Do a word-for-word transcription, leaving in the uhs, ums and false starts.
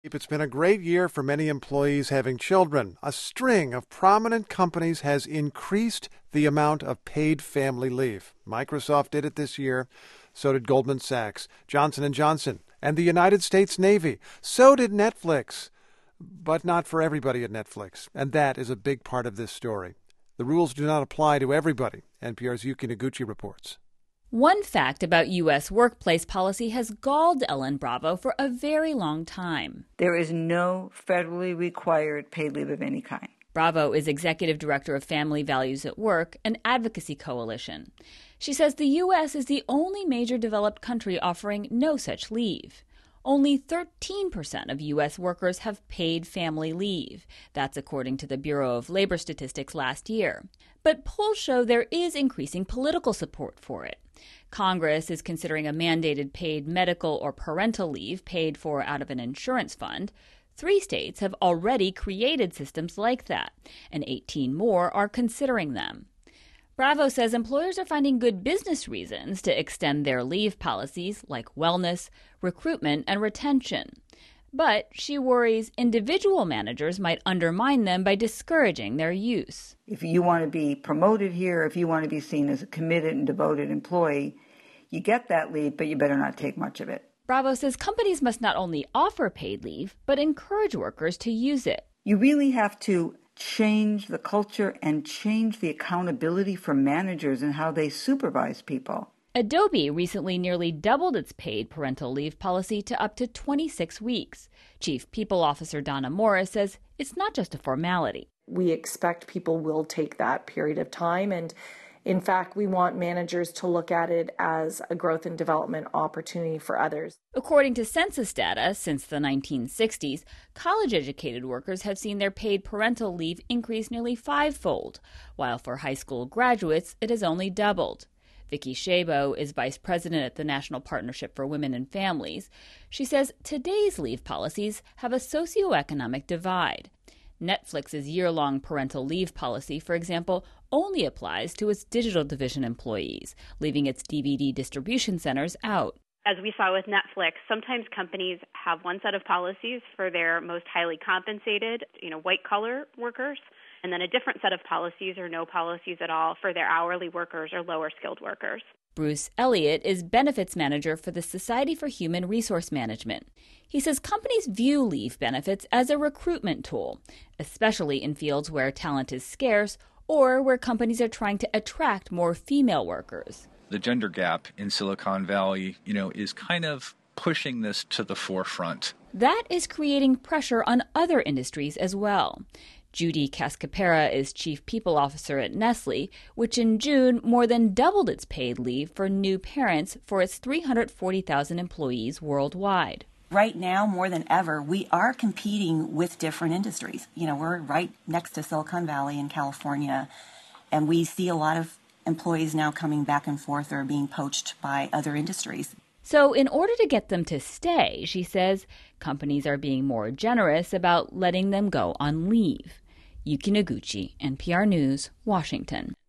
It's been a great year for many employees having children. A string of prominent companies has increased the amount of paid family leave. Microsoft did it this year. So did Goldman Sachs, Johnson and Johnson, and the United States Navy. So did Netflix. But not for everybody at Netflix. And that is a big part of this story. The rules do not apply to everybody. N P R's Yuki Noguchi reports. One fact about U S workplace policy has galled Ellen Bravo for a very long time. There is no federally required paid leave of any kind. Bravo is executive director of Family Values at Work, an advocacy coalition. She says the U S is the only major developed country offering no such leave. Only thirteen percent of U S workers have paid family leave. That's according to the Bureau of Labor Statistics last year. But polls show there is increasing political support for it. Congress is considering a mandated paid medical or parental leave paid for out of an insurance fund. Three states have already created systems like that, and eighteen more are considering them. Bravo says employers are finding good business reasons to extend their leave policies like wellness, recruitment, and retention. But she worries individual managers might undermine them by discouraging their use. If you want to be promoted here, if you want to be seen as a committed and devoted employee, you get that leave, but you better not take much of it. Bravo says companies must not only offer paid leave, but encourage workers to use it. You really have to change the culture and change the accountability for managers and how they supervise people. Adobe recently nearly doubled its paid parental leave policy to up to twenty-six weeks. Chief People Officer Donna Morris says it's not just a formality. We expect people will take that period of time, and in fact, we want managers to look at it as a growth and development opportunity for others. According to census data, since the nineteen sixties, college-educated workers have seen their paid parental leave increase nearly fivefold, while for high school graduates, it has only doubled. Vicki Shabo is vice president at the National Partnership for Women and Families. She says today's leave policies have a socioeconomic divide. Netflix's year-long parental leave policy, for example, only applies to its digital division employees, leaving its D V D distribution centers out. As we saw with Netflix, sometimes companies have one set of policies for their most highly compensated, you know, white-collar workers, and then a different set of policies or no policies at all for their hourly workers or lower-skilled workers. Bruce Elliott is benefits manager for the Society for Human Resource Management. He says companies view leave benefits as a recruitment tool, especially in fields where talent is scarce or where companies are trying to attract more female workers. The gender gap in Silicon Valley, you know, is kind of pushing this to the forefront. That is creating pressure on other industries as well. Judy Cascapera is Chief People Officer at Nestle, which in June more than doubled its paid leave for new parents for its three hundred forty thousand employees worldwide. Right now, more than ever, we are competing with different industries. You know, we're right next to Silicon Valley in California, and we see a lot of employees now coming back and forth or being poached by other industries. So in order to get them to stay, she says, companies are being more generous about letting them go on leave. Yuki Noguchi, N P R News, Washington.